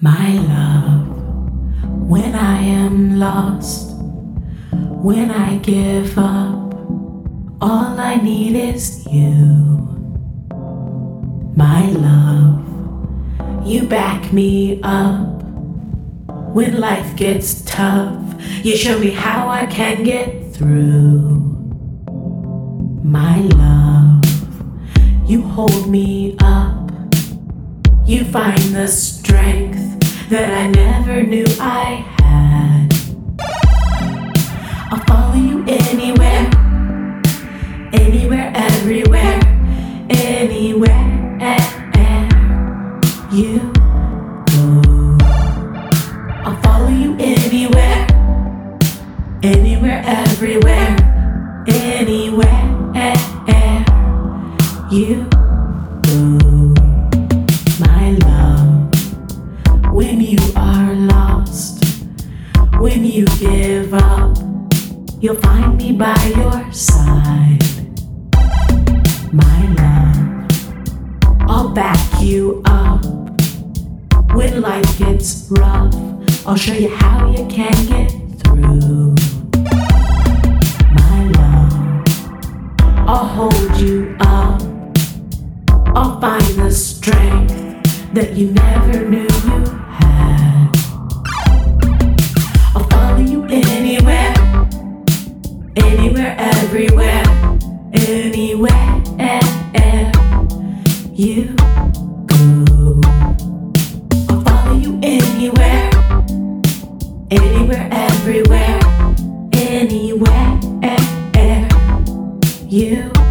My love, when I am lost, when I give up, all I need is you. My love, you back me up. When life gets tough, you show me how I can get through. My love, you hold me up. You find the strength that I never knew I had. I'll follow you anywhere, anywhere, everywhere, anywhere you go. I'll follow you anywhere, anywhere, everywhere, anywhere you go. My love, when you are lost, when you give up, you'll find me by your side. My love, I'll back you up. When life gets rough, I'll show you how you can get through. My love, I'll hold you up. I'll find the strength that you never knew you had. I'll follow you anywhere, anywhere, everywhere, anywhere you go. I'll follow you anywhere, anywhere, everywhere, anywhere you